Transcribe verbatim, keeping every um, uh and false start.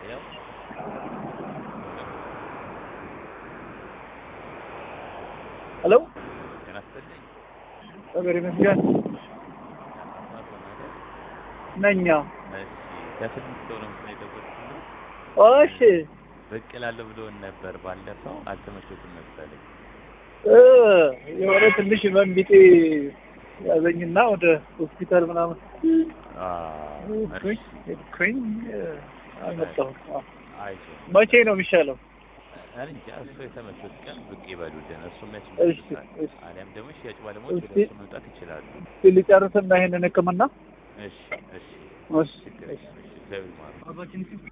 ያው ሄሎ ተናስተልኝ አገሬ መስጋን ነኛ እሺ ከስልክ ሰው ነው የምትደውልልኝ እሺ ብቅ እላለሁ ብሎ ነበር ባለፈው አልተመቸውም መሰለኝ እ የሆነ ትንሽ መንቢጤ ያዘኝና ወደ ሆስፒታል ምናምን አዎ እሺ ክሬን አመጣው አይዞ መቼ ነው የሚሻለው አንቺ አስፈ የተመቸውት ቀን ብቅ ይበሉልን እሱም እሺ ያስፈልጋል አሊያም ደግሞ ሽያጭ ባለሞት ወደ እሱ መምጣት ይችላሉ ሊጨርስና ይሄንን ህክምና እሺ እሺ እሺ እሺ